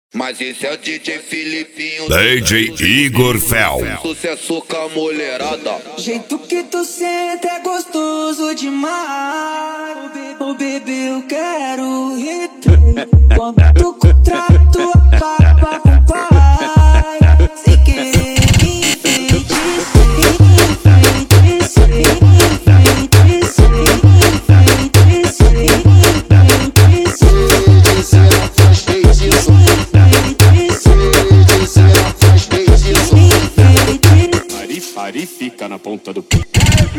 Mas esse é o DJ Filipinho, DJ Igor Fel. Sucesso com a mulherada. Jeito que tu senta é gostoso demais. Oh bebê, eu quero reter. Quando tu contrato acaba com o pai. Sem querer me enfeitiçar. Ari fica na ponta do pé.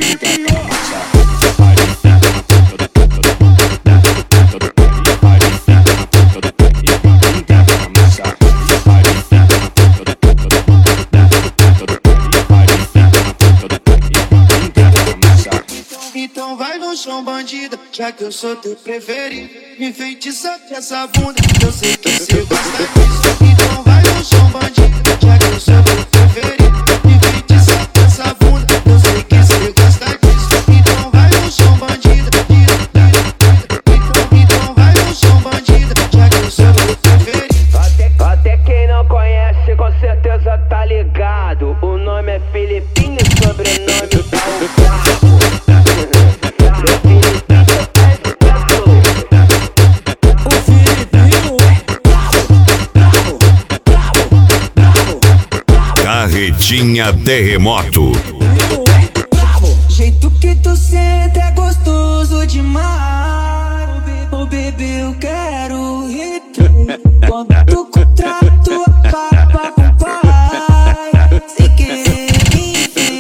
Então vai no chão, bandida, já que eu sou teu preferido. Me enfeitiça com essa bunda, eu sei que cê gosta disso. Então vai no chão, bandida, já que eu sou teu preferido. Me enfeitiça com essa bunda, eu sei que cê gosta disso. Então vai no chão, bandida, então vai no chão, bandida, já que eu sou teu preferido. Até quem não conhece com certeza tá ligado. O nome é Filipinho, sobrenome tá o brabo. Carretinha Terremoto. Jeito que tu senta é gostoso demais. Oh bebê, eu quero reter. Quando tu contrato acaba com o pai. Sem querer me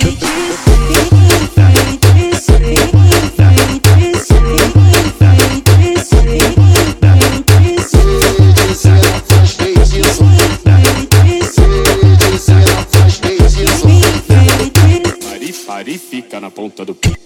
Ari fica na ponta do pé.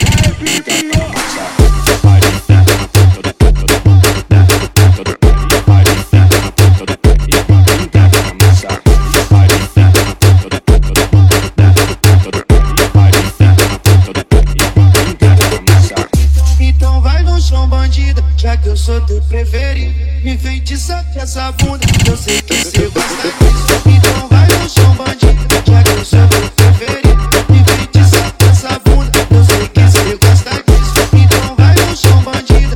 Então vai no chão, bandida, já que eu sou teu preferido. Me enfeitiça com essa bunda, eu sei que cê gosta disso. Então vai no chão, bandida, já que eu sou teu preferido. Me enfeitiça com essa bunda, eu sei que cê gosta disso. Então vai no chão, bandida,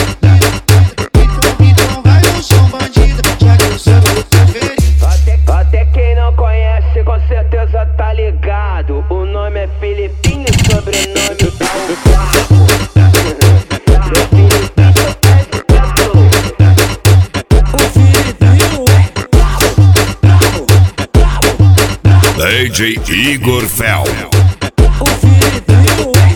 então vai no chão, bandida, já que eu sou teu preferido. Até quem não conhece com certeza tá ligado. O nome é Filipinho, sobrenome tá o brabo. DJ Igor Fel. O Filipinho